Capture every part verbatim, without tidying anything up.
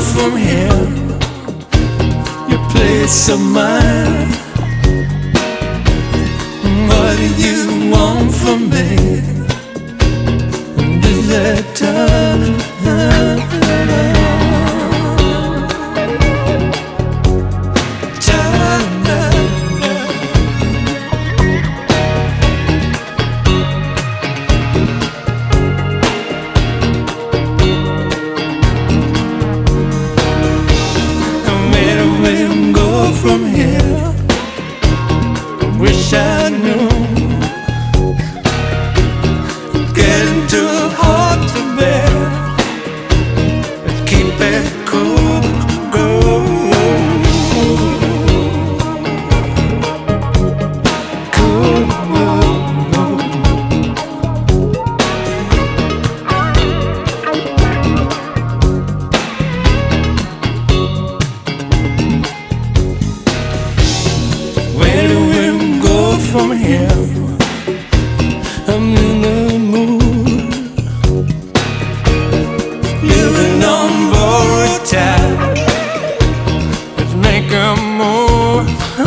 from here, your place of mine. What do you want from me? Is that time? From here, wish I knew. Getting too hard to bear. Let's keep it cool, cool, from here, I'm in the mood, living on borrowed time. Let's make a move.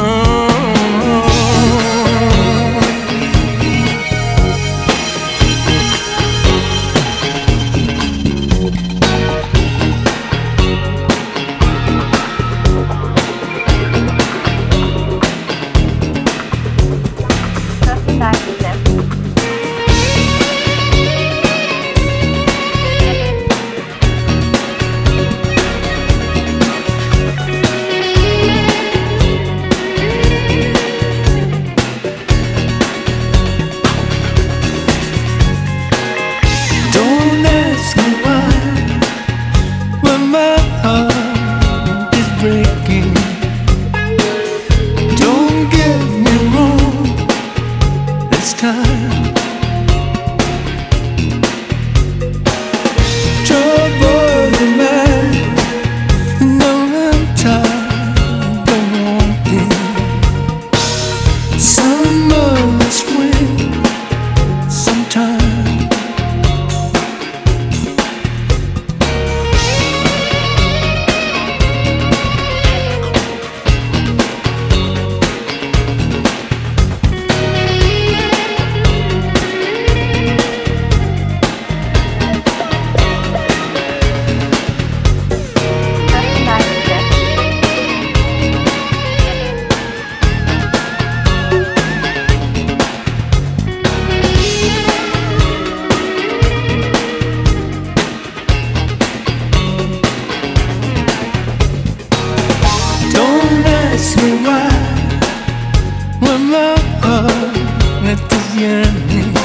Ask me why, when my heart is yearning.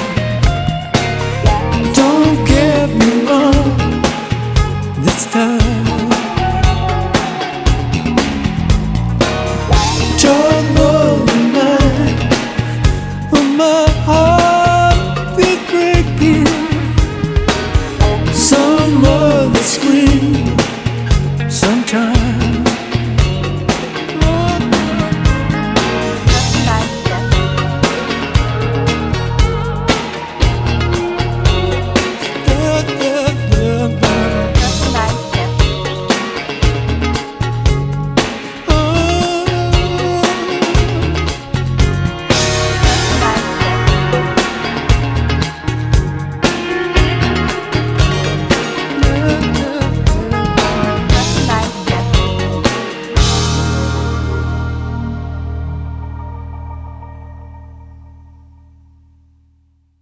Don't get me wrong this time. Trouble in mind when my heart